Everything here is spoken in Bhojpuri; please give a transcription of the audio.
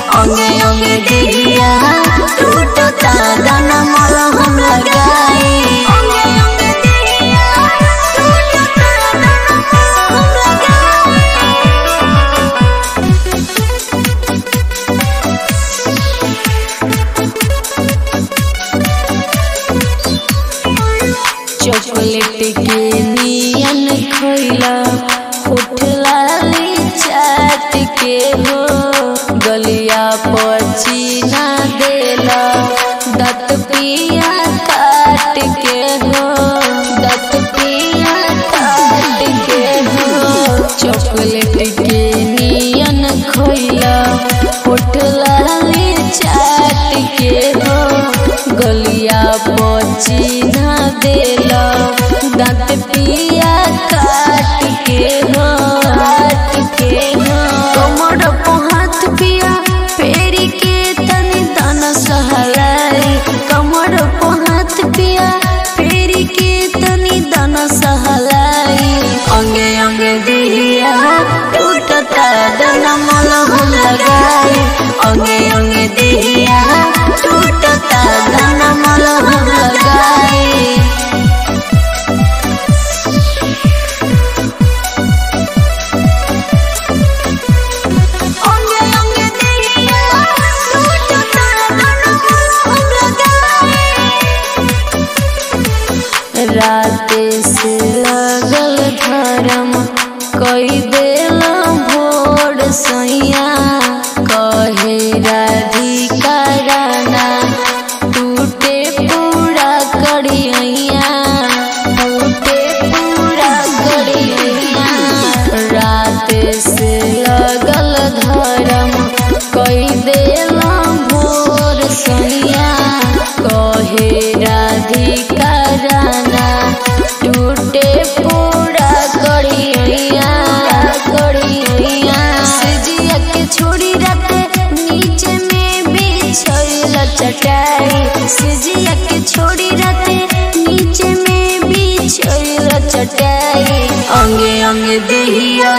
अंगे अंगे देहिया टूटता दाना मल हम लगाई चॉकलेट के नियन खइला होठ लाली चाट के हो गलिया पचीना देला दत पिया काट के हो दत पिया काट के हो चॉकलेट के नियन खइला होठ लाली चाट के हो गलिया पचीना देला दांत पिया काट के हो कमर पे हाथ पिया फेरी के तनी दाना सहलाई कमर पे हाथ पिया फेरी के तनी दाना सहलाई अंगे अंगे दिया टूटता दाना मल हम लगाई अंगे अंगे दिया टूटता दाना मल हम लगाई राते से लगल धर्म कई देला भोर सैया कहे राधिका राना टूटे पूरा करिया टूटे पूरा करिया राते से लगल धर्म कई देला भोर सैया कहे राधिका राना टूटे पूरा करिया सजिया के छोड़ी राते नीचे में बिछल चटाई सजिया के छोड़ी राते नीचे में बिछल चटाई अंगे अंगे देहिया